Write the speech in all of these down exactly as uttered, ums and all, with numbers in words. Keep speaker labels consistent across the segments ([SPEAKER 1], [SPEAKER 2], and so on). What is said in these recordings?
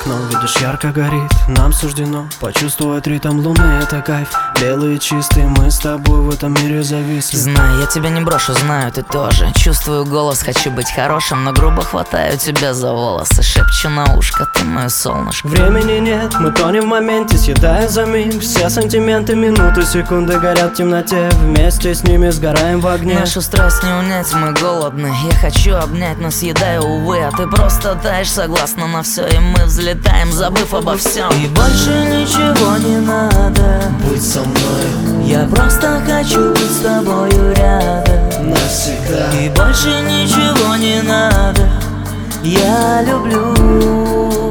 [SPEAKER 1] окном, видишь, ярко горит. Нам суждено почувствовать ритм луны, это кайф. Белый и чистый, мы с тобой в этом мире зависли.
[SPEAKER 2] Знаю, я тебя не брошу, знаю, ты тоже. Чувствую голос, хочу быть хорошим, но грубо хватаю тебя за волосы. Шепчу на ушко, ты мое солнышко.
[SPEAKER 1] Времени нет, мы тонем в моменте, съедая за миг. Все сантименты, минуты, секунды горят в темноте. Вместе с ними сгораем в огне.
[SPEAKER 2] Нашу страсть не унять, мы голодны. Я хочу обнять, но съедаю, увы. А ты просто таешь, согласна на все. И мы взлетаем, забыв обо всем. И больше ничего не надо.
[SPEAKER 1] Будь со мной,
[SPEAKER 2] я просто хочу быть с тобою рядом
[SPEAKER 1] навсегда.
[SPEAKER 2] И больше ничего не надо. Я люблю.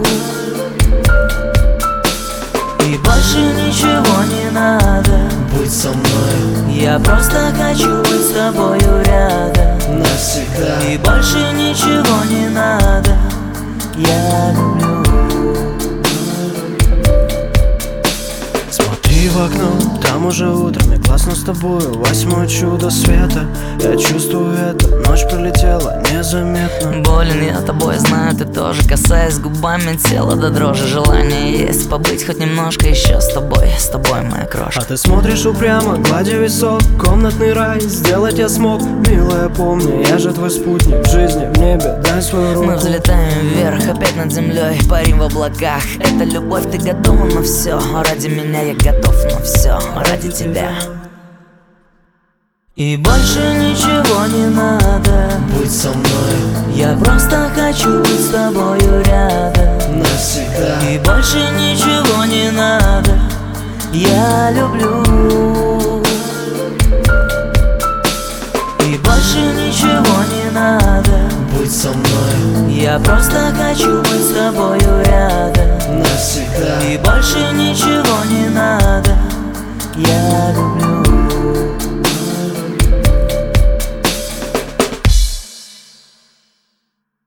[SPEAKER 2] И больше ничего не надо.
[SPEAKER 1] Будь со мной,
[SPEAKER 2] я просто хочу быть с тобою рядом
[SPEAKER 1] навсегда.
[SPEAKER 2] И больше ничего не надо. Я люблю.
[SPEAKER 1] Смотри в окно, там уже утро, мне классно с тобою. Восьмое чудо света, я чувствую это. Ночь пролетела незаметно.
[SPEAKER 2] Болен я тобой, знаю, ты тоже. Касаясь губами тела до дрожи. Желание есть побыть хоть немножко еще с тобой. С тобой, моя крошка.
[SPEAKER 1] А ты смотришь упрямо, гладя висок. Комнатный рай, сделать я смог. Милая, помни, я же твой спутник в жизни, в небе, дай свою руку.
[SPEAKER 2] Мы взлетаем вверх, опять над землей, парим в облаках. Это любовь, ты готова на все. Ради меня я готов на все. Ради тебя. И больше ничего не надо.
[SPEAKER 1] Будь со мной,
[SPEAKER 2] я просто хочу быть с тобою рядом
[SPEAKER 1] навсегда.
[SPEAKER 2] И больше ничего не надо. Я люблю. И больше ничего не надо.
[SPEAKER 1] Будь со мной,
[SPEAKER 2] я просто хочу быть с тобою рядом
[SPEAKER 1] навсегда.
[SPEAKER 2] И больше ничего не надо. Я люблю.